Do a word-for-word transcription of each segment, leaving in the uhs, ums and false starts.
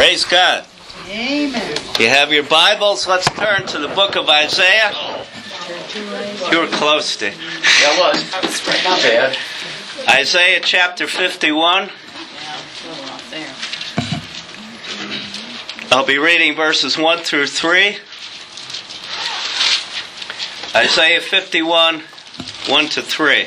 Praise God. Amen. You have your Bibles? Let's turn to the book of Isaiah. You were close to. That was. Not bad. Isaiah chapter fifty-one. I'll be reading verses one through three. Isaiah fifty-one, one to three.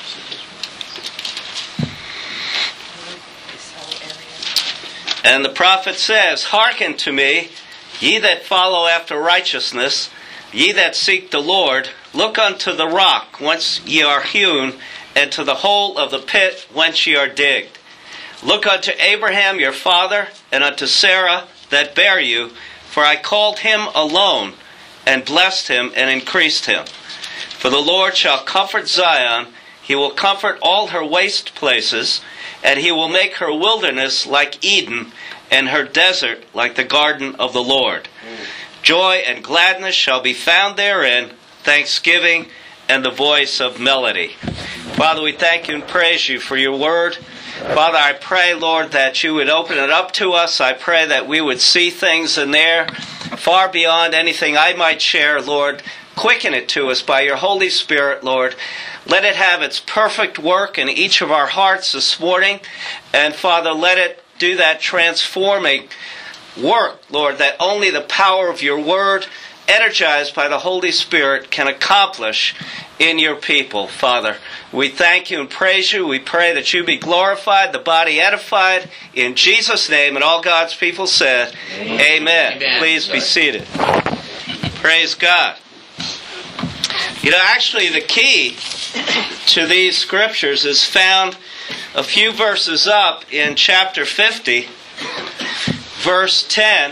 And the prophet says, "Hearken to me, ye that follow after righteousness, ye that seek the Lord. Look unto the rock whence ye are hewn, and to the hole of the pit whence ye are digged. Look unto Abraham your father, and unto Sarah that bare you, for I called him alone, and blessed him, and increased him. For the Lord shall comfort Zion, he will comfort all her waste places, and he will make her wilderness like Eden, and her desert like the garden of the Lord. Joy and gladness shall be found therein, thanksgiving and the voice of melody." Father, we thank you and praise you for your word. Father, I pray, Lord, that you would open it up to us. I pray that we would see things in there far beyond anything I might share, Lord. Quicken it to us by your Holy Spirit, Lord. Let it have its perfect work in each of our hearts this morning. And Father, let it do that transforming work, Lord, that only the power of your word, energized by the Holy Spirit, can accomplish in your people, Father. We thank you and praise you. We pray that you be glorified, the body edified, in Jesus' name. And all God's people said, Amen. Amen. Amen. Please be seated. Praise God. You know, actually the key to these scriptures is found a few verses up in chapter fifty, verse ten,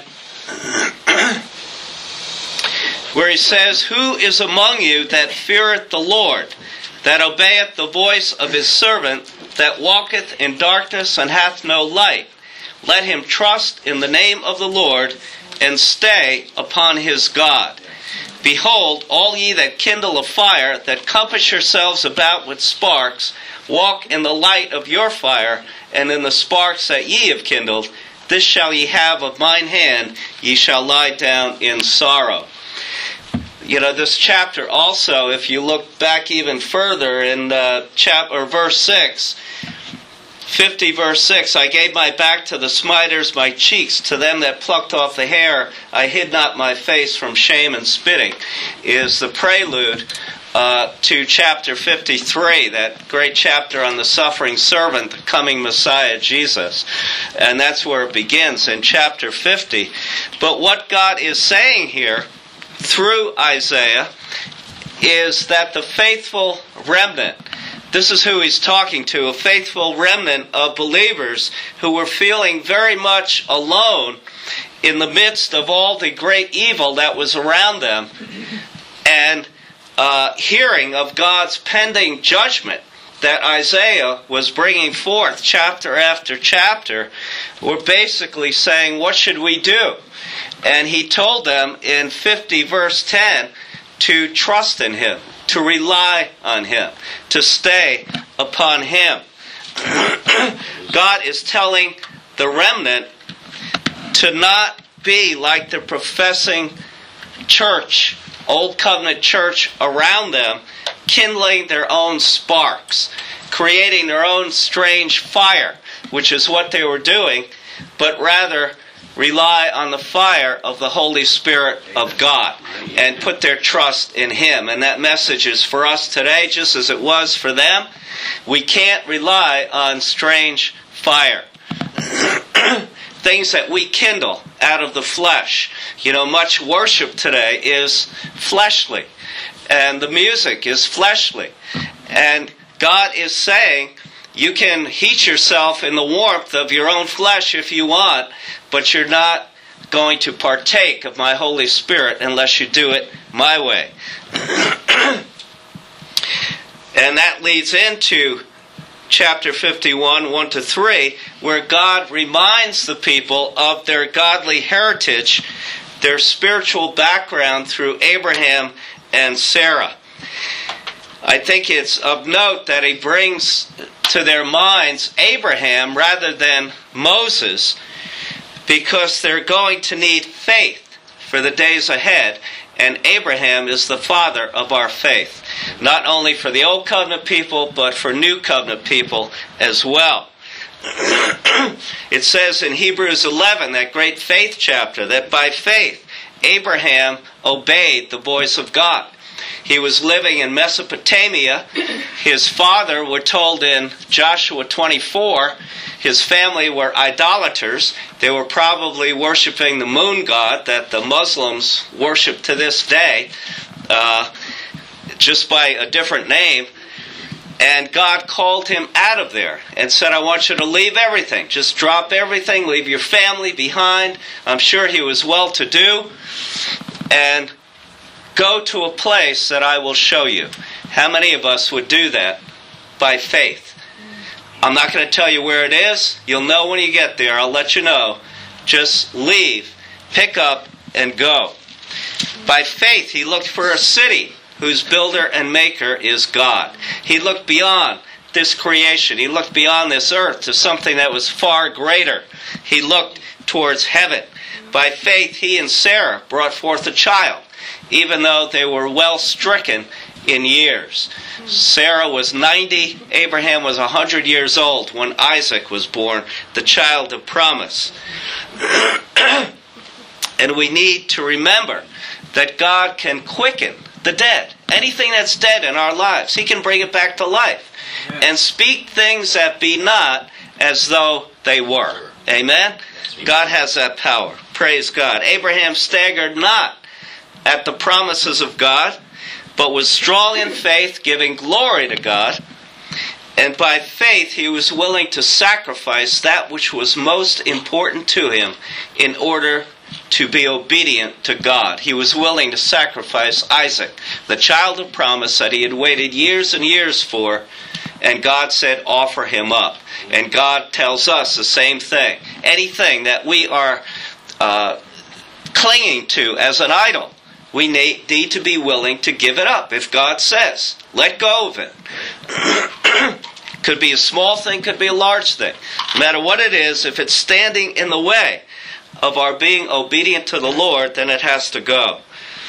where he says, "Who is among you that feareth the Lord, that obeyeth the voice of his servant, that walketh in darkness and hath no light? Let him trust in the name of the Lord, and stay upon his God. Behold, all ye that kindle a fire, that compass yourselves about with sparks, walk in the light of your fire, and in the sparks that ye have kindled. This shall ye have of mine hand, ye shall lie down in sorrow." You know, this chapter also, if you look back even further in uh, chap or verse six, fifty verse six, "I gave my back to the smiters, my cheeks to them that plucked off the hair. I hid not my face from shame and spitting," is the prelude uh, to chapter fifty-three, that great chapter on the suffering servant, the coming Messiah, Jesus. And that's where it begins, in chapter fifty. But what God is saying here, through Isaiah, is that the faithful remnant, this is who he's talking to, a faithful remnant of believers who were feeling very much alone in the midst of all the great evil that was around them, and uh, hearing of God's pending judgment that Isaiah was bringing forth chapter after chapter, were basically saying, what should we do? And he told them in fifty verse ten to trust in him, to rely on him, to stay upon him. God is telling the remnant to not be like the professing church, Old Covenant church around them, kindling their own sparks, creating their own strange fire, which is what they were doing, but rather rely on the fire of the Holy Spirit of God and put their trust in him. And that message is for us today, just as it was for them. We can't rely on strange fire. Things that we kindle out of the flesh. You know, much worship today is fleshly, and the music is fleshly. And God is saying, you can heat yourself in the warmth of your own flesh if you want, but you're not going to partake of my Holy Spirit unless you do it my way. And that leads into chapter fifty-one, one to three, where God reminds the people of their godly heritage, their spiritual background through Abraham and Sarah. I think it's of note that he brings to their minds Abraham rather than Moses, because they're going to need faith for the days ahead. And Abraham is the father of our faith, not only for the Old Covenant people, but for New Covenant people as well. It says in Hebrews eleven, that great faith chapter, that by faith Abraham obeyed the voice of God. He was living in Mesopotamia. His father, we're told in Joshua twenty-four, his family were idolaters. They were probably worshiping the moon god that the Muslims worship to this day, uh, just by a different name. And God called him out of there and said, I want you to leave everything. Just drop everything, leave your family behind. I'm sure he was well-to-do. And go to a place that I will show you. How many of us would do that by faith? I'm not going to tell you where it is. You'll know when you get there. I'll let you know. Just leave, pick up, and go. By faith, he looked for a city whose builder and maker is God. He looked beyond this creation. He looked beyond this earth to something that was far greater. He looked towards heaven. By faith, he and Sarah brought forth a child, even though they were well stricken in years. Sarah was ninety, Abraham was one hundred years old when Isaac was born, the child of promise. And we need to remember that God can quicken the dead. Anything that's dead in our lives, he can bring it back to life. Amen. And speak things that be not as though they were. Amen? God has that power. Praise God. Abraham staggered not at the promises of God, but was strong in faith, giving glory to God. And by faith he was willing to sacrifice that which was most important to him in order to be obedient to God. He was willing to sacrifice Isaac, the child of promise that he had waited years and years for, and God said, offer him up. And God tells us the same thing. Anything that we are uh, clinging to as an idol, we need to be willing to give it up. If God says, let go of it. Could be a small thing, could be a large thing. No matter what it is, if it's standing in the way of our being obedient to the Lord, then it has to go.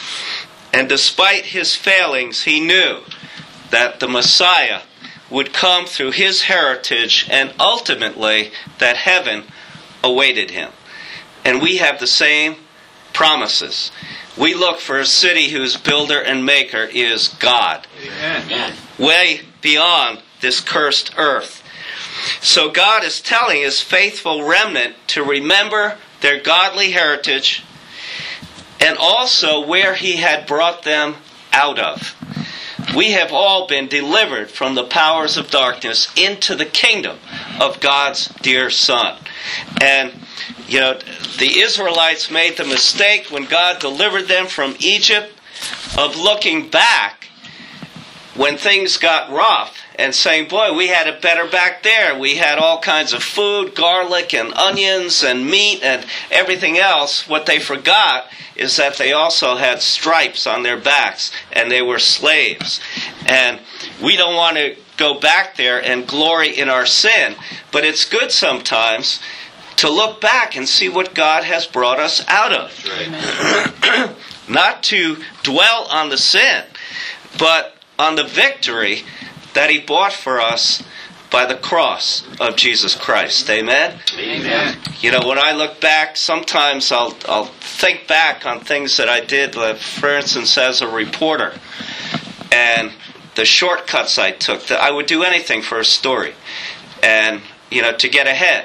And despite his failings, he knew that the Messiah would come through his heritage, and ultimately that heaven awaited him. And we have the same promises. We look for a city whose builder and maker is God. Amen. Way beyond this cursed earth. So God is telling his faithful remnant to remember their godly heritage and also where he had brought them out of. We have all been delivered from the powers of darkness into the kingdom of God's dear Son. And, you know, the Israelites made the mistake when God delivered them from Egypt of looking back when things got rough and saying, boy, we had it better back there. We had all kinds of food, garlic and onions and meat and everything else. What they forgot is that they also had stripes on their backs and they were slaves. And we don't want to go back there and glory in our sin, but it's good sometimes to look back and see what God has brought us out of. Right. Not to dwell on the sin, but on the victory that he bought for us by the cross of Jesus Christ. Amen? Amen. You know, when I look back, sometimes I'll I'll think back on things that I did, like, for instance, as a reporter, and the shortcuts I took. That I would do anything for a story, and, you know, to get ahead.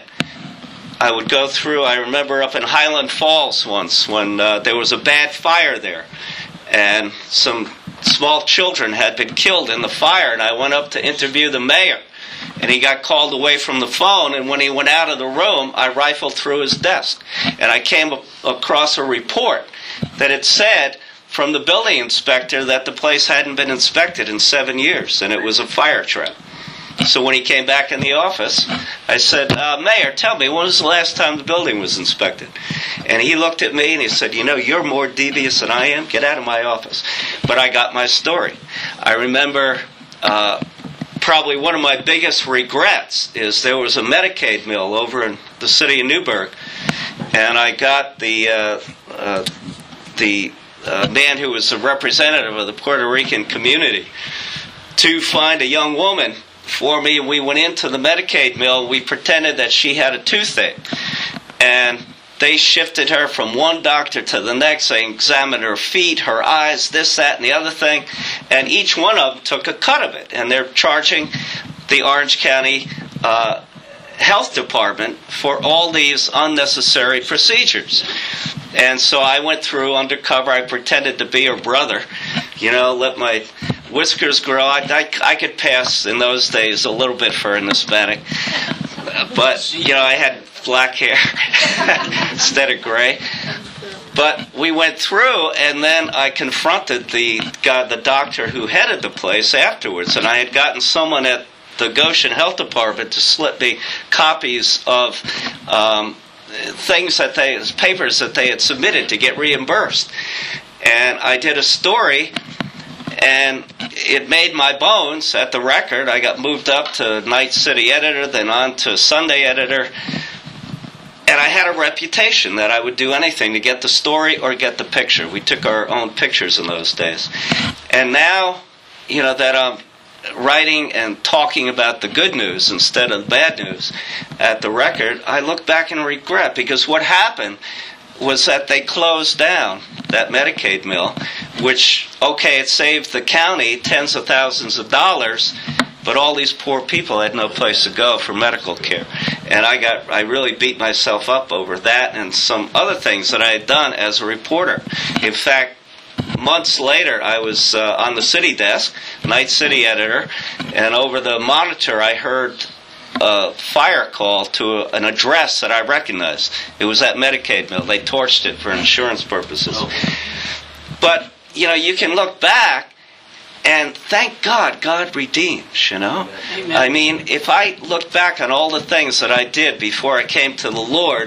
I would go through, I remember up in Highland Falls once when uh, there was a bad fire there, and some small children had been killed in the fire, and I went up to interview the mayor, and he got called away from the phone, and when he went out of the room, I rifled through his desk, and I came across a report that had said from the building inspector that the place hadn't been inspected in seven years, and it was a fire trap. So when he came back in the office, I said, uh, Mayor, tell me, when was the last time the building was inspected? And he looked at me and he said, you know, you're more devious than I am. Get out of my office. But I got my story. I remember uh, probably one of my biggest regrets is there was a Medicaid mill over in the city of Newburgh. and I got the uh, uh, the uh, man who was a representative of the Puerto Rican community to find a young woman for me, and we went into the Medicaid mill. We pretended that she had a toothache, and they shifted her from one doctor to the next. They examined her feet, her eyes, this, that, and the other thing, and each one of them took a cut of it, and they're charging the Orange County uh, Health Department for all these unnecessary procedures. And so I went through undercover. I pretended to be her brother, you know, let my whiskers grow. I, I, I could pass in those days a little bit for an Hispanic, but, you know, I had black hair instead of gray. But we went through, and then I confronted the guy, the doctor who headed the place afterwards, and I had gotten someone at the Goshen Health Department to slip me copies of um, things that they, papers that they had submitted to get reimbursed. And I did a story, and it made my bones at the Record. I got moved up to night city editor, then on to Sunday editor. And I had a reputation that I would do anything to get the story or get the picture. We took our own pictures in those days. And now, you know, that I'm writing and talking about the good news instead of the bad news at the Record, I look back and regret, because what happened was that they closed down that Medicaid mill, which, okay, it saved the county tens of thousands of dollars, but all these poor people had no place to go for medical care. And I got I really beat myself up over that and some other things that I had done as a reporter. In fact, months later, I was uh, on the city desk, night city editor, and over the monitor I heard a fire call to an address that I recognized. It was that Medicaid mill. They torched it for insurance purposes. But, you know, you can look back, and thank God, God redeems, you know. Amen. I mean, if I look back on all the things that I did before I came to the Lord,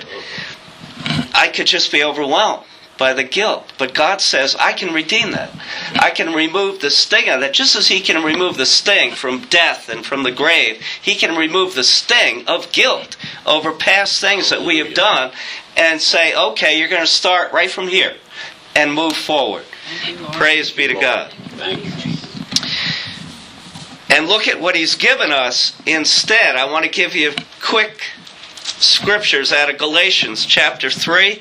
I could just be overwhelmed by the guilt. But God says, I can redeem that. I can remove the sting of that. Just as He can remove the sting from death and from the grave, He can remove the sting of guilt over past things that we have done and say, okay, you're going to start right from here and move forward. Praise be to God. Thank you, Jesus. And look at what He's given us instead. I want to give you quick scriptures out of Galatians chapter three.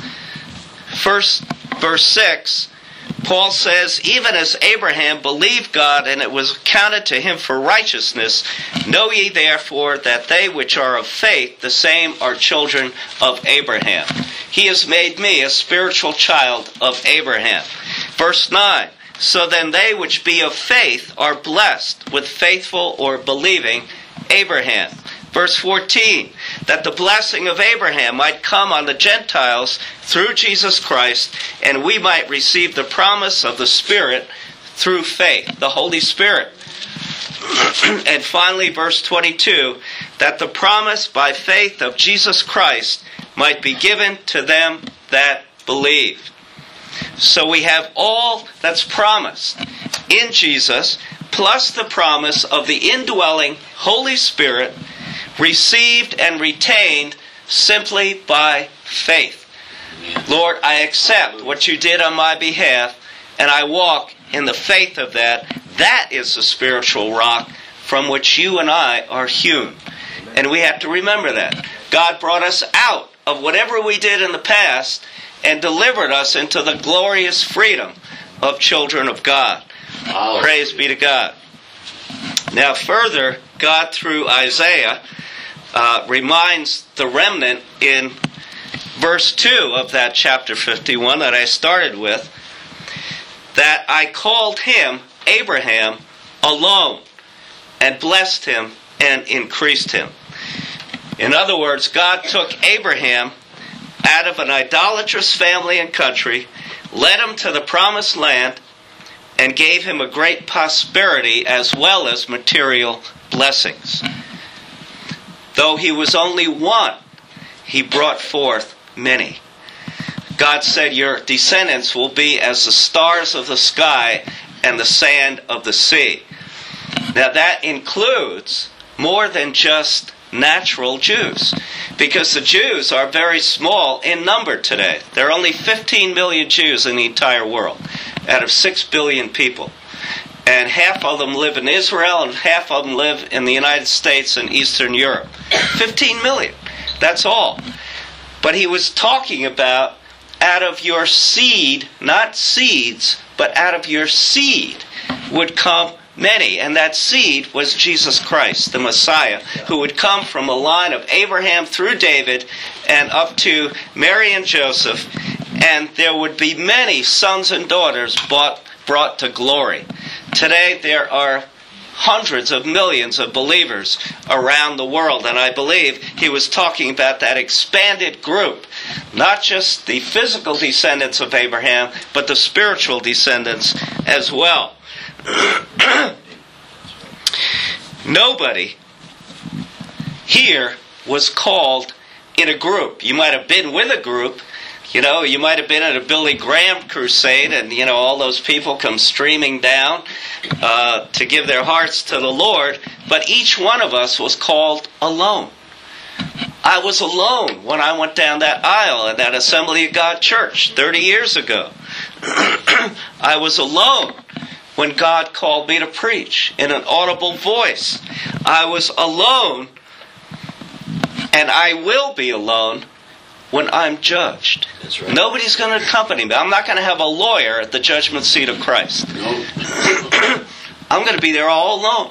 First, verse six, Paul says, even as Abraham believed God, and it was counted to him for righteousness, know ye therefore that they which are of faith, the same are children of Abraham. He has made me a spiritual child of Abraham. Verse nine, so then they which be of faith are blessed with faithful or believing Abraham. Verse fourteen, that the blessing of Abraham might come on the Gentiles through Jesus Christ, and we might receive the promise of the Spirit through faith, the Holy Spirit. And finally, verse twenty-two, that the promise by faith of Jesus Christ might be given to them that believe. So we have all that's promised in Jesus, plus the promise of the indwelling Holy Spirit, received and retained simply by faith. Lord, I accept what you did on my behalf, and I walk in the faith of that. That is the spiritual rock from which you and I are hewn. And we have to remember that. God brought us out of whatever we did in the past and delivered us into the glorious freedom of children of God. Oh. Praise be to God. Now further, God through Isaiah uh, reminds the remnant in verse two of that chapter fifty-one that I started with, that I called him Abraham alone, and blessed him and increased him. In other words, God took Abraham out of an idolatrous family and country, led him to the promised land, and gave him a great prosperity as well as material blessings. Though he was only one, he brought forth many. God said, your descendants will be as the stars of the sky and the sand of the sea. Now that includes more than just natural Jews, Because the Jews are very small in number today. There are only fifteen million Jews in the entire world out of six billion people. And half of them live in Israel and half of them live in the United States and Eastern Europe. fifteen million. That's all. But he was talking about out of your seed, not seeds, but out of your seed would come many. And that seed was Jesus Christ, the Messiah, who would come from a line of Abraham through David and up to Mary and Joseph. And there would be many sons and daughters brought, brought to glory. Today there are hundreds of millions of believers around the world, and I believe he was talking about that expanded group, not just the physical descendants of Abraham, but the spiritual descendants as well. Nobody here was called in a group. You might have been with a group. You know, you might have been at a Billy Graham crusade and, you know, all those people come streaming down uh, to give their hearts to the Lord. But each one of us was called alone. I was alone when I went down that aisle at that Assembly of God church thirty years ago. I was alone when God called me to preach in an audible voice. I was alone, and I will be alone when I'm judged. That's right. Nobody's going to accompany me. I'm not going to have a lawyer at the judgment seat of Christ. No. I'm going to be there all alone.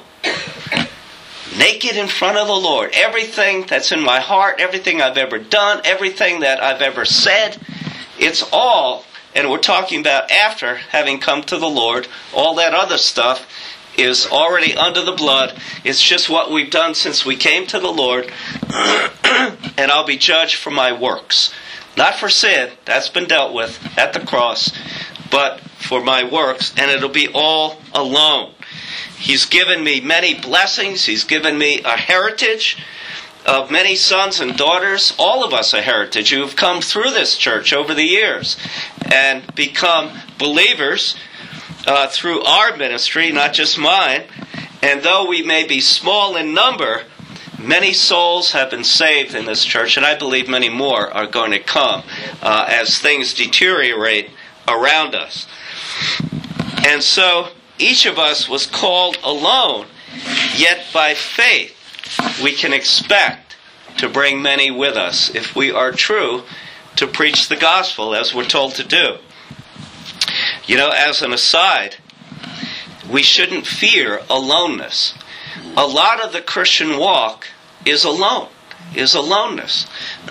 Naked in front of the Lord. Everything that's in my heart, everything I've ever done, everything that I've ever said, it's all, and we're talking about after having come to the Lord, all that other stuff is already under the blood. It's just what we've done since we came to the Lord. And I'll be judged for my works. Not for sin, that's been dealt with at the cross, but for my works, and it'll be all alone. He's given me many blessings. He's given me a heritage of many sons and daughters. All of us a heritage who have come through this church over the years and become believers Uh, through our ministry, not just mine. And though we may be small in number, many souls have been saved in this church, and I believe many more are going to come uh, as things deteriorate around us. And so each of us was called alone, yet by faith we can expect to bring many with us if we are true to preach the gospel as we're told to do. You know, as an aside, we shouldn't fear aloneness. A lot of the Christian walk is alone, is aloneness.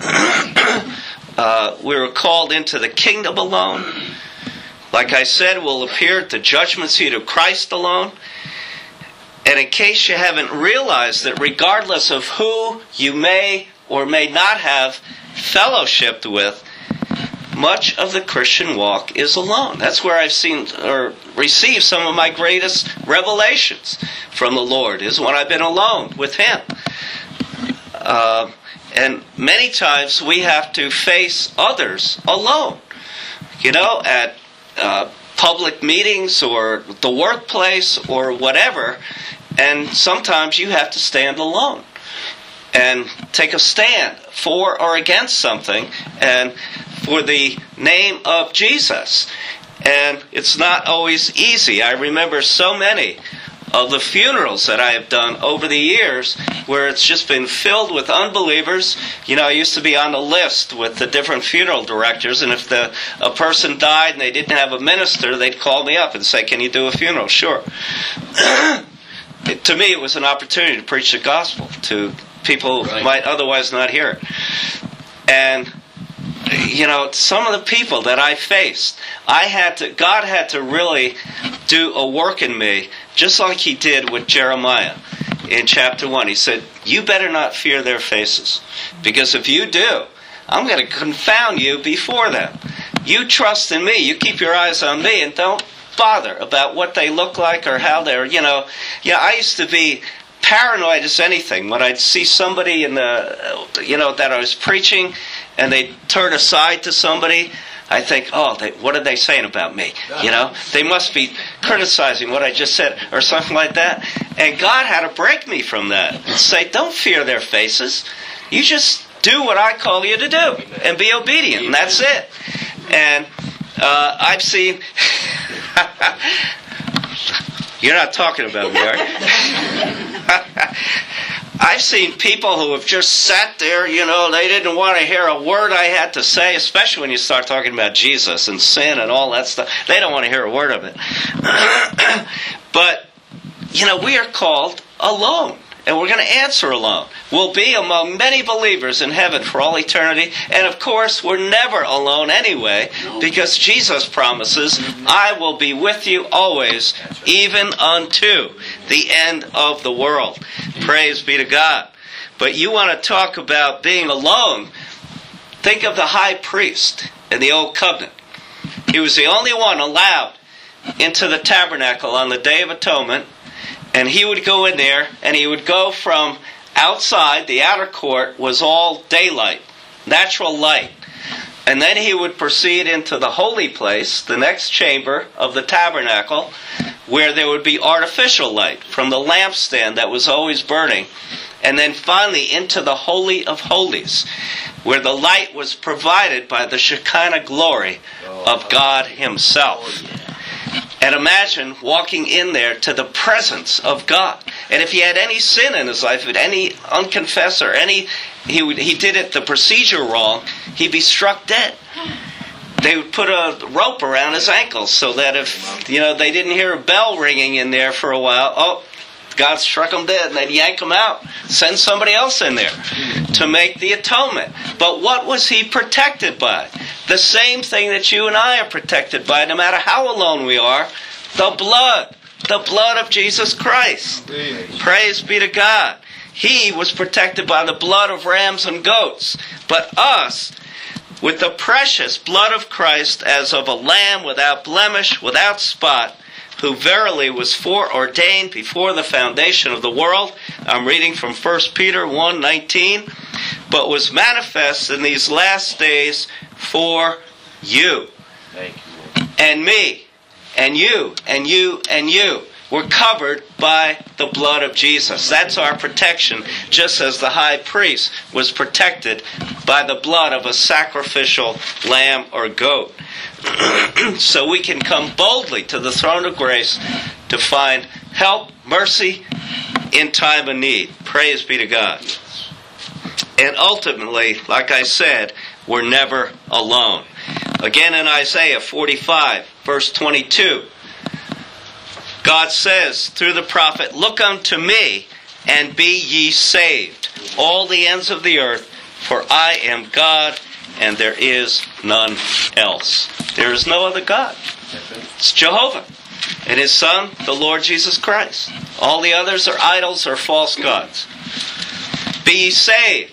uh, we were called into the kingdom alone. Like I said, we'll appear at the judgment seat of Christ alone. And in case you haven't realized that regardless of who you may or may not have fellowshiped with, much of the Christian walk is alone. That's where I've seen or received some of my greatest revelations from the Lord, is when I've been alone with Him. Uh, and many times we have to face others alone. You know, at uh, public meetings or the workplace or whatever, and sometimes you have to stand alone and take a stand for or against something, and for the name of Jesus. And it's not always easy. I remember so many of the funerals that I have done over the years where it's just been filled with unbelievers. You know, I used to be on the list with the different funeral directors, and if the a person died and they didn't have a minister, they'd call me up and say, "Can you do a funeral?" Sure. To me, it was an opportunity to preach the gospel to people who right. might otherwise not hear it. And you know, some of the people that I faced, I had to, God had to really do a work in me, just like He did with Jeremiah in chapter one. He said, "You better not fear their faces, because if you do, I'm going to confound you before them. You trust in me. You keep your eyes on me, and don't bother about what they look like or how they're, you know." Yeah, I used to be paranoid as anything when I'd see somebody in the, you know, that I was preaching, and they'd turn aside to somebody. I think, oh, they, what are they saying about me? You know, they must be criticizing what I just said or something like that. And God had to break me from that and say, don't fear their faces. You just do what I call you to do and be obedient. And that's it. And uh, I've seen... You're not talking about me, are you? I've seen people who have just sat there, you know, they didn't want to hear a word I had to say, especially when you start talking about Jesus and sin and all that stuff. They don't want to hear a word of it. But, you know, we are called alone. And we're going to answer alone. We'll be among many believers in heaven for all eternity. And of course, we're never alone anyway, because Jesus promises, I will be with you always, even unto the end of the world. Praise be to God. But you want to talk about being alone. Think of the high priest in the Old Covenant. He was the only one allowed into the tabernacle on the Day of Atonement. And he would go in there, and he would go from outside, the outer court was all daylight, natural light. And then he would proceed into the holy place, the next chamber of the tabernacle, where there would be artificial light from the lampstand that was always burning. And then finally into the Holy of Holies, where the light was provided by the Shekinah glory of God Himself. And imagine walking in there to the presence of God. And if he had any sin in his life, any unconfessed or any, he would, he did it the procedure wrong, he'd be struck dead. They would put a rope around his ankles so that if, you know, they didn't hear a bell ringing in there for a while, oh, God struck him dead, and they'd yank him out, send somebody else in there to make the atonement. But what was he protected by? The same thing that you and I are protected by, no matter how alone we are, the blood. The blood of Jesus Christ. Praise be to God. He was protected by the blood of rams and goats. But us, with the precious blood of Christ as of a lamb without blemish, without spot, who verily was foreordained before the foundation of the world. I'm reading from First Peter one nineteen. But was manifest in these last days for you. Thank you. And me. And you. And you. And you. We're covered by the blood of Jesus. That's our protection, just as the high priest was protected by the blood of a sacrificial lamb or goat. So we can come boldly to the throne of grace to find help, mercy in time of need. Praise be to God. And ultimately, like I said, we're never alone. Again in Isaiah forty-five, verse twenty-two, God says through the prophet, look unto me and be ye saved, all the ends of the earth, for I am God and there is none else. There is no other God. It's Jehovah and His Son, the Lord Jesus Christ. All the others are idols or false gods. Be ye saved.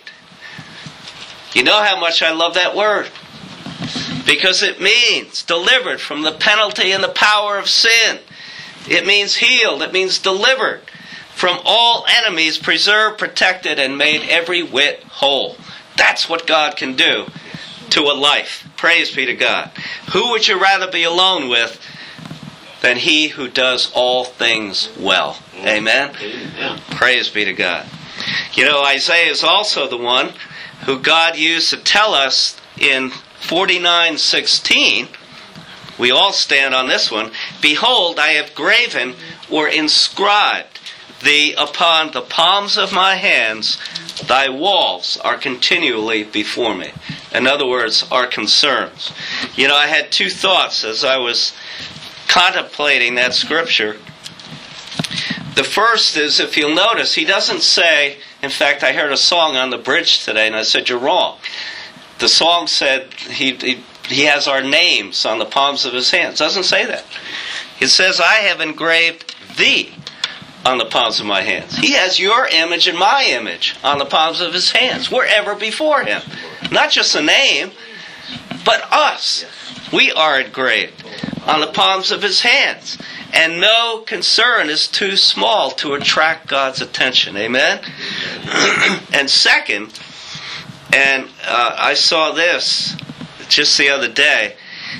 You know how much I love that word. Because it means delivered from the penalty and the power of sin. It means healed. It means delivered from all enemies, preserved, protected, and made every whit whole. That's what God can do to a life. Praise be to God. Who would you rather be alone with than He who does all things well? Amen? Amen. Praise be to God. You know, Isaiah is also the one who God used to tell us in forty-nine sixteen, we all stand on this one, behold, I have graven or inscribed thee upon the palms of my hands, thy walls are continually before me. In other words, our concerns. You know, I had two thoughts as I was contemplating that scripture. The first is, if you'll notice, he doesn't say, in fact, I heard a song on the bridge today, and I said, you're wrong. The song said he, he, he has our names on the palms of his hands. It doesn't say that. It says, I have engraved thee on the palms of my hands. He has your image and my image on the palms of his hands. We're ever before him. Not just a name, but us. We are engraved on the palms of his hands. And no concern is too small to attract God's attention. Amen? And second, and uh, I saw this just the other day,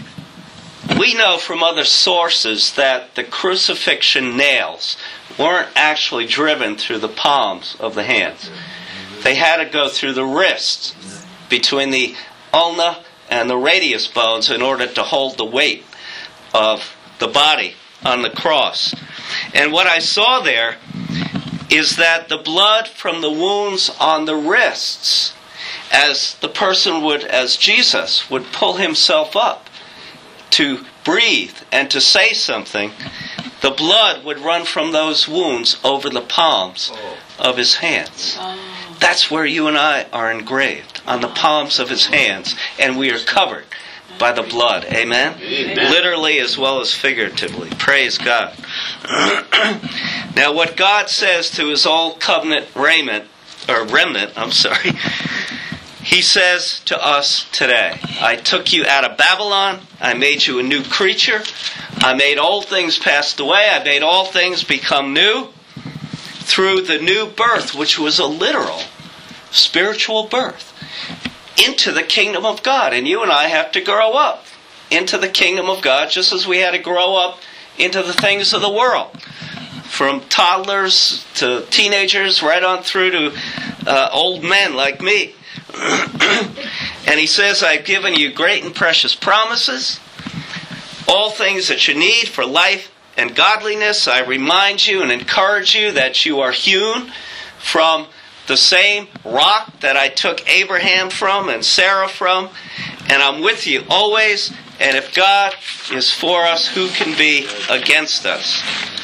we know from other sources that the crucifixion nails weren't actually driven through the palms of the hands. They had to go through the wrists, between the ulna and the radius bones, in order to hold the weight of the body on the cross. And what I saw there is that the blood from the wounds on the wrists, as the person would, as Jesus would pull himself up to breathe and to say something, the blood would run from those wounds over the palms of his hands. That's where you and I are engraved, on the palms of his hands, and we are covered by the blood. Amen? Amen. Literally as well as figuratively. Praise God. Now, what God says to his old covenant raiment, or remnant, I'm sorry, he says to us today, I took you out of Babylon, I made you a new creature, I made old things passed away, I made all things become new, through the new birth, which was a literal, spiritual birth, into the kingdom of God. And you and I have to grow up into the kingdom of God, just as we had to grow up into the things of the world. From toddlers to teenagers, right on through to uh, old men like me. And he says, I've given you great and precious promises, all things that you need for life and godliness. I remind you and encourage you that you are hewn from the same rock that I took Abraham from and Sarah from, and I'm with you always, and if God is for us, who can be against us?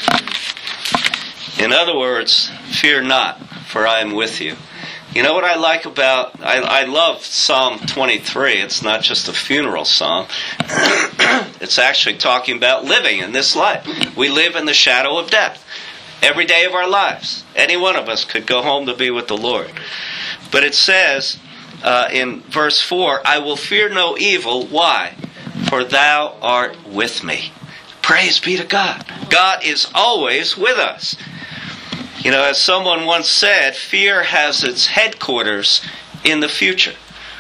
In other words, fear not, for I am with you. You know what I like about, I, I love Psalm twenty-three. It's not just a funeral psalm. It's actually talking about living in this life. We live in the shadow of death. Every day of our lives. Any one of us could go home to be with the Lord. But it says uh, in verse four, I will fear no evil. Why? For thou art with me. Praise be to God. God is always with us. You know, as someone once said, fear has its headquarters in the future.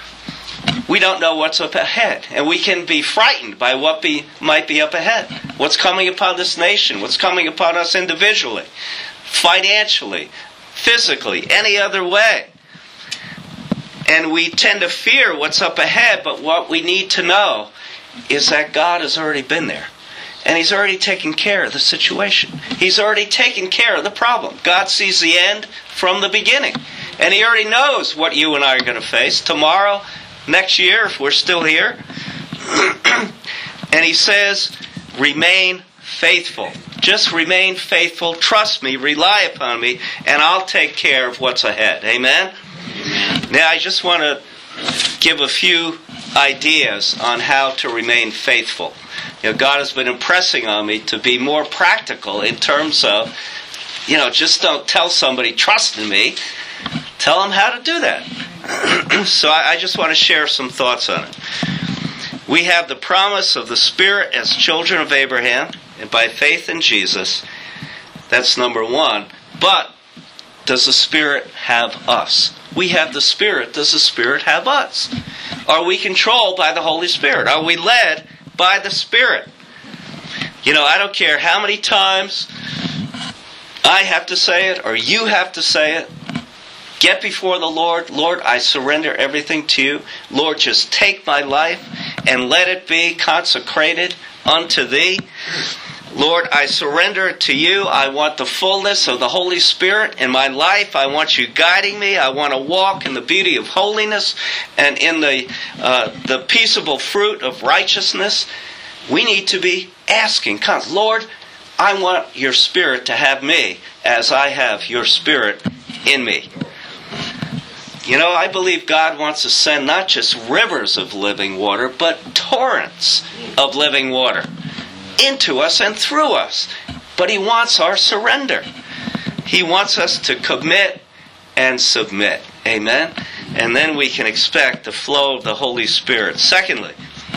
We don't know what's up ahead, and we can be frightened by what be, might be up ahead. What's coming upon this nation, what's coming upon us individually, financially, physically, any other way. And we tend to fear what's up ahead, but what we need to know is that God has already been there. And He's already taken care of the situation. He's already taken care of the problem. God sees the end from the beginning. And He already knows what you and I are going to face tomorrow, next year, if we're still here. And He says, remain faithful. Just remain faithful. Trust me. Rely upon me. And I'll take care of what's ahead. Amen? Amen. Now, I just want to give a few ideas on how to remain faithful. You know, God has been impressing on me to be more practical in terms of, you know, just don't tell somebody, trust in me. Tell them how to do that. So I, I just want to share some thoughts on it. We have the promise of the Spirit as children of Abraham, and by faith in Jesus. That's number one. But does the Spirit have us? We have the Spirit. Does the Spirit have us? Are we controlled by the Holy Spirit? Are we led by the Spirit? You know, I don't care how many times I have to say it or you have to say it. Get before the Lord. Lord, I surrender everything to you. Lord, just take my life and let it be consecrated unto Thee. Lord, I surrender it to you. I want the fullness of the Holy Spirit in my life. I want you guiding me. I want to walk in the beauty of holiness and in the uh, the peaceable fruit of righteousness. We need to be asking, Lord, I want your Spirit to have me as I have your Spirit in me. You know, I believe God wants to send not just rivers of living water, but torrents of living water into us and through us. But He wants our surrender. He wants us to commit and submit. Amen? And then we can expect the flow of the Holy Spirit. Secondly,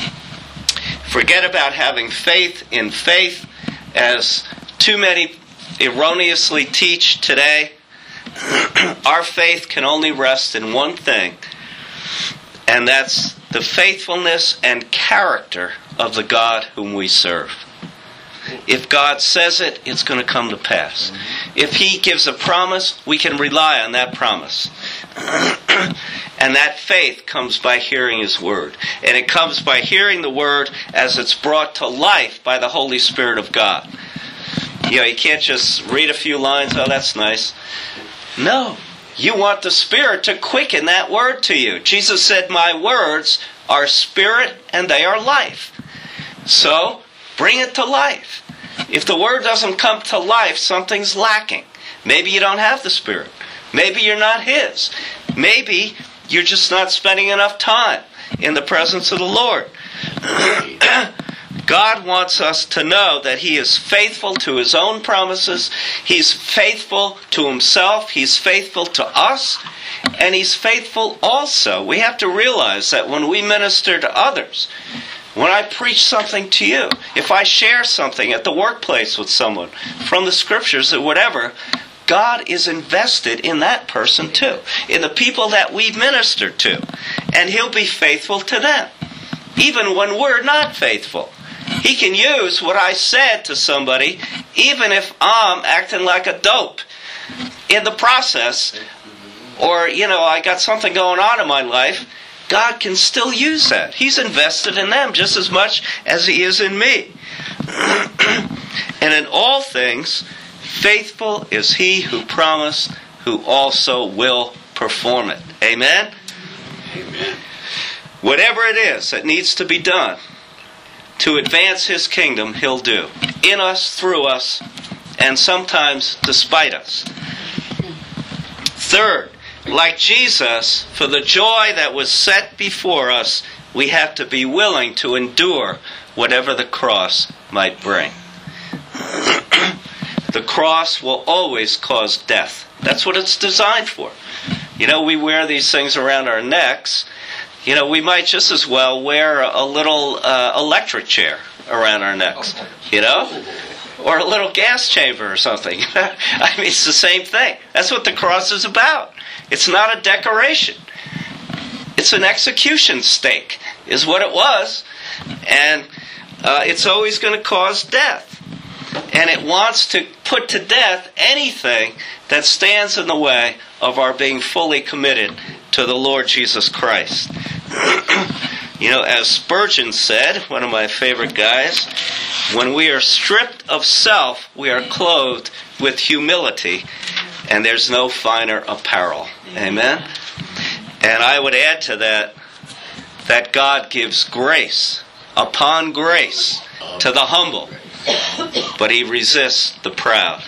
forget about having faith in faith, as too many erroneously teach today. Our faith can only rest in one thing, and that's the faithfulness and character of the God whom we serve. If God says it, it's going to come to pass. If He gives a promise, we can rely on that promise. And that faith comes by hearing His Word. And it comes by hearing the Word as it's brought to life by the Holy Spirit of God. You know, you can't just read a few lines, oh, that's nice. No. You want the Spirit to quicken that Word to you. Jesus said, my words are spirit and they are life. So, bring it to life. If the Word doesn't come to life, something's lacking. Maybe you don't have the Spirit. Maybe you're not His. Maybe you're just not spending enough time in the presence of the Lord. God wants us to know that He is faithful to His own promises. He's faithful to Himself. He's faithful to us. And He's faithful also. We have to realize that when we minister to others, when I preach something to you, if I share something at the workplace with someone from the Scriptures or whatever, God is invested in that person too, in the people that we minister to. And He'll be faithful to them, even when we're not faithful. He can use what I said to somebody, even if I'm acting like a dope in the process, or, you know, I got something going on in my life. God can still use that. He's invested in them just as much as He is in me. And in all things, faithful is He who promised, who also will perform it. Amen? Amen. Whatever it is that needs to be done to advance His kingdom, He'll do. In us, through us, and sometimes despite us. Third, like Jesus, for the joy that was set before us, we have to be willing to endure whatever the cross might bring. The cross will always cause death. That's what it's designed for. You know, we wear these things around our necks. You know, we might just as well wear a little uh, electric chair around our necks, you know? Or a little gas chamber or something. I mean, it's the same thing. That's what the cross is about. It's not a decoration. It's an execution stake, is what it was. And uh, it's always going to cause death. And it wants to put to death anything that stands in the way of our being fully committed to the Lord Jesus Christ. You know, as Spurgeon said, one of my favorite guys, when we are stripped of self, we are clothed with humility, and there's no finer apparel. Amen? And I would add to that, that God gives grace upon grace to the humble, but He resists the proud.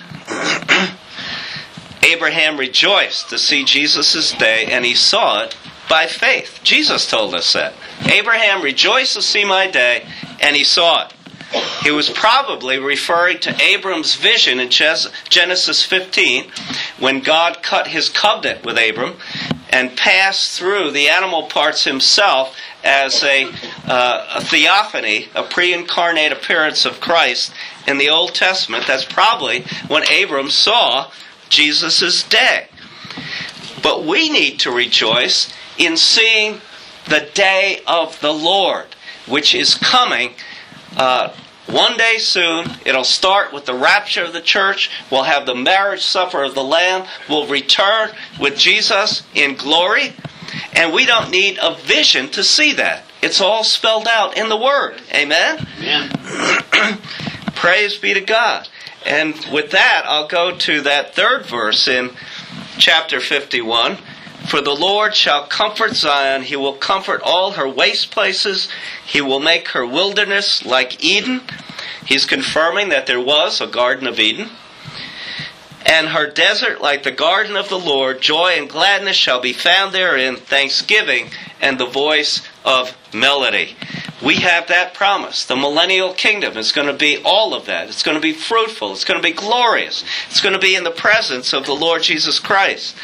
Abraham rejoiced to see Jesus' day, and he saw it by faith. Jesus told us that. Abraham rejoiced to see my day, and he saw it. He was probably referring to Abram's vision in Genesis fifteen, when God cut His covenant with Abram and passed through the animal parts Himself as a, uh, a theophany, a pre-incarnate appearance of Christ in the Old Testament. That's probably when Abram saw Jesus' day. But we need to rejoice in seeing the day of the Lord, which is coming uh, one day soon. It'll start with the rapture of the church. We'll have the marriage supper of the Lamb. We'll return with Jesus in glory. And we don't need a vision to see that. It's all spelled out in the Word. Amen? Amen. Praise be to God. And with that, I'll go to that third verse in chapter fifty-one. For the Lord shall comfort Zion. He will comfort all her waste places. He will make her wilderness like Eden. He's confirming that there was a Garden of Eden. And her desert like the garden of the Lord. Joy and gladness shall be found therein, thanksgiving and the voice of melody. We have that promise. The millennial kingdom is going to be all of that. It's going to be fruitful. It's going to be glorious. It's going to be in the presence of the Lord Jesus Christ.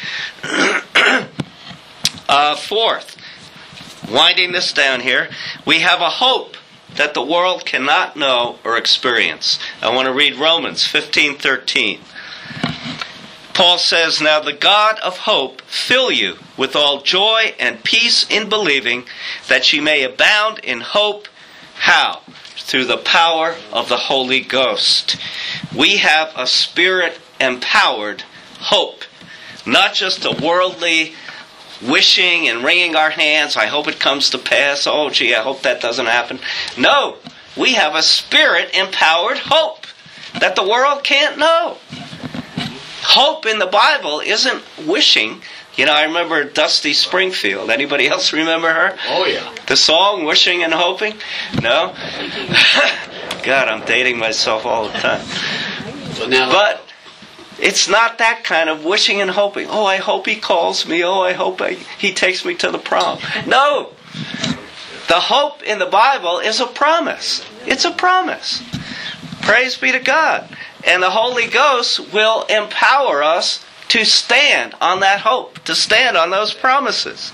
uh, fourth, winding this down here, we have a hope that the world cannot know or experience. I want to read Romans fifteen thirteen. Paul says, now the God of hope fill you with all joy and peace in believing, that ye may abound in hope. How? Through the power of the Holy Ghost. We have a Spirit-empowered hope. Not just a worldly, wishing and wringing our hands. I hope it comes to pass. Oh, gee, I hope that doesn't happen. No, we have a Spirit-empowered hope that the world can't know. Hope in the Bible isn't wishing. You know, I remember Dusty Springfield. Anybody else remember her? Oh, yeah. The song, Wishing and Hoping? No? God, I'm dating myself all the time. So now, But it's not that kind of wishing and hoping. Oh, I hope he calls me. Oh, I hope I, he takes me to the prom. No! The hope in the Bible is a promise. It's a promise. Praise be to God. And the Holy Ghost will empower us to stand on that hope, to stand on those promises.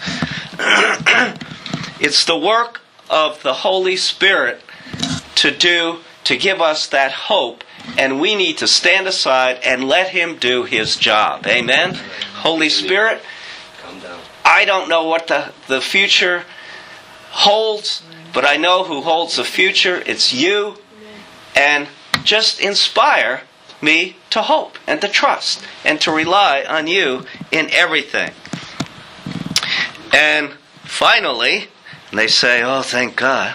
It's the work of the Holy Spirit to do, to give us that hope, and we need to stand aside and let Him do His job. Amen? Holy Spirit, I don't know what the, the future holds, but I know who holds the future. It's you. And just inspire me to hope and to trust and to rely on you in everything. And finally, they say, oh, thank God.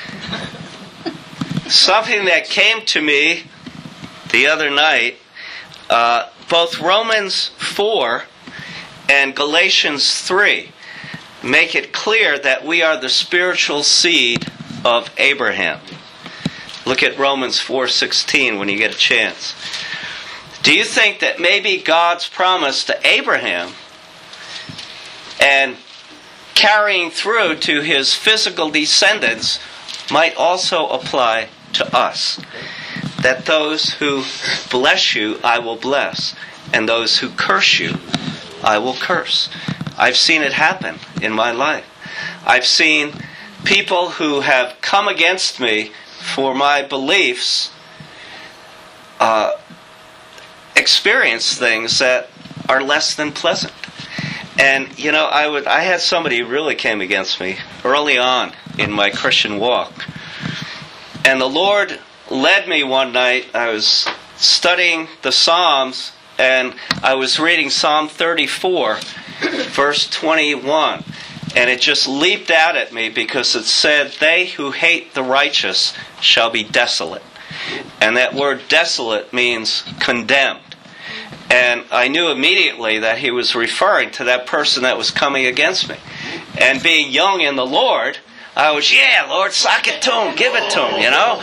Something that came to me the other night, uh, both Romans four and Galatians three make it clear that we are the spiritual seed of Abraham. Look at Romans four sixteen when you get a chance. Do you think that maybe God's promise to Abraham and carrying through to his physical descendants might also apply to us? That those who bless you, I will bless, and those who curse you, I will curse. I've seen it happen in my life. I've seen people who have come against me for my beliefs uh, experience things that are less than pleasant. And, you know, I would I had somebody who really came against me early on in my Christian walk. And the Lord led me one night. I was studying the Psalms, and I was reading Psalm thirty-four, verse twenty-one. And it just leaped out at me because it said, they who hate the righteous shall be desolate. And that word desolate means condemned. And I knew immediately that he was referring to that person that was coming against me. And being young in the Lord, I was, yeah, Lord, sock it to him, give it to him, you know.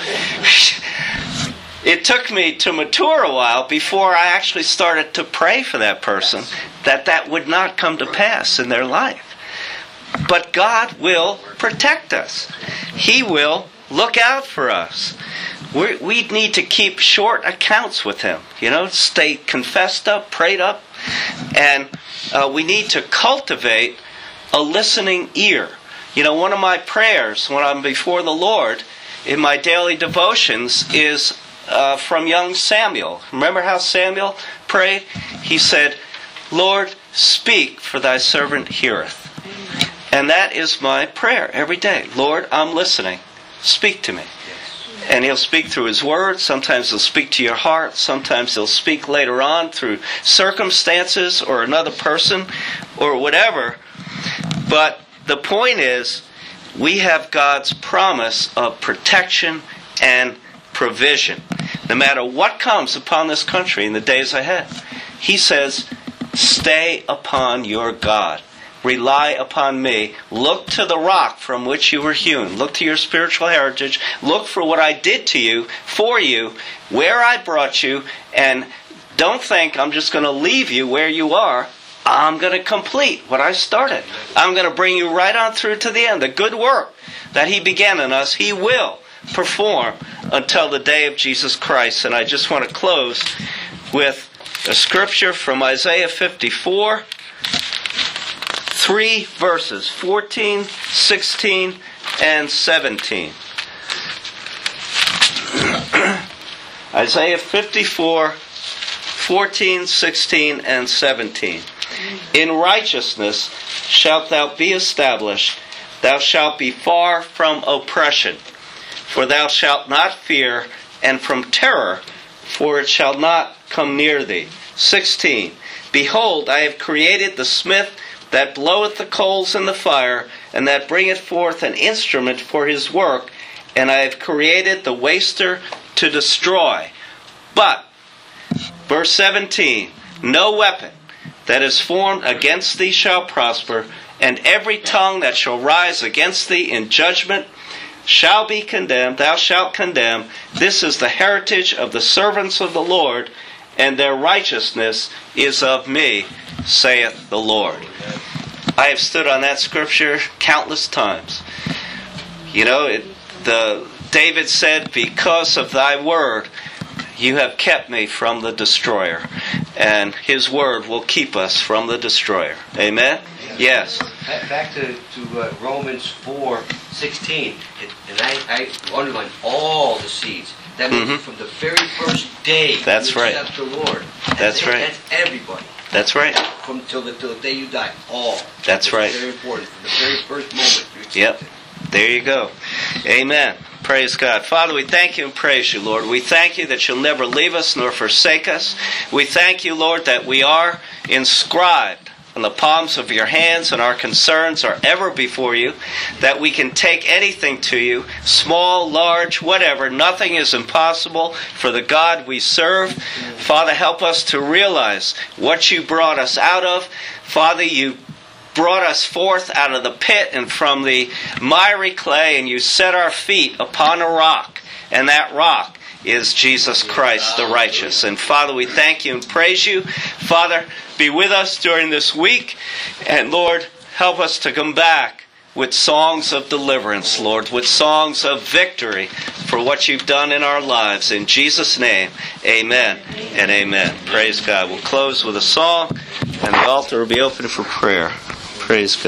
It took me to mature a while before I actually started to pray for that person, that that would not come to pass in their life. But God will protect us. He will look out for us. We're, we need to keep short accounts with Him. You know, stay confessed up, prayed up. And uh, we need to cultivate a listening ear. You know, one of my prayers when I'm before the Lord in my daily devotions is uh, from young Samuel. Remember how Samuel prayed? He said, Lord, speak, for thy servant heareth. And that is my prayer every day. Lord, I'm listening. Speak to me. And He'll speak through His Word. Sometimes He'll speak to your heart. Sometimes He'll speak later on through circumstances or another person or whatever. But the point is, we have God's promise of protection and provision. No matter what comes upon this country in the days ahead, He says, stay upon your God. Rely upon me. Look to the rock from which you were hewn. Look to your spiritual heritage. Look for what I did to you, for you, where I brought you, and don't think I'm just going to leave you where you are. I'm going to complete what I started. I'm going to bring you right on through to the end. The good work that He began in us, He will perform until the day of Jesus Christ. And I just want to close with a scripture from Isaiah fifty-four. Three verses, fourteen, sixteen, and seventeen. Isaiah fifty-four, fourteen, sixteen, and seventeen. In righteousness shalt thou be established. Thou shalt be far from oppression. For thou shalt not fear, and from terror, for it shall not come near thee. sixteen. Behold, I have created the smith that bloweth the coals in the fire, and that bringeth forth an instrument for his work, and I have created the waster to destroy. But, verse seventeen, no weapon that is formed against thee shall prosper, and every tongue that shall rise against thee in judgment shall be condemned. Thou shalt condemn. This is the heritage of the servants of the Lord, and their righteousness is of me, saith the Lord. I have stood on that scripture countless times. You know, it, the David said, because of thy word, you have kept me from the destroyer. And his word will keep us from the destroyer. Amen? Yes. Back to, to uh, Romans four sixteen. It, and I, I underline all the seeds. That means mm-hmm. from the very first day that's you right. accept the Lord. That's, that's right. That's everybody. That's right. From till the, till the day you die. All. That's, that's right. Very important. From the very first moment you accept yep. it. There you go. Amen. Praise God. Father, we thank you and praise you, Lord. We thank you that you'll never leave us nor forsake us. We thank you, Lord, that we are inscribed in the palms of your hands, and our concerns are ever before you, that we can take anything to you, small, large, whatever. Nothing is impossible for the God we serve. Father, help us to realize what you brought us out of. Father, you brought us forth out of the pit and from the miry clay, and you set our feet upon a rock, and that rock is Jesus Christ the righteous. And Father, we thank you and praise you. Father, be with us during this week, and Lord, help us to come back with songs of deliverance, Lord, with songs of victory for what you've done in our lives. In Jesus' name, amen and amen. Praise God. We'll close with a song, and the altar will be open for prayer. Praise God.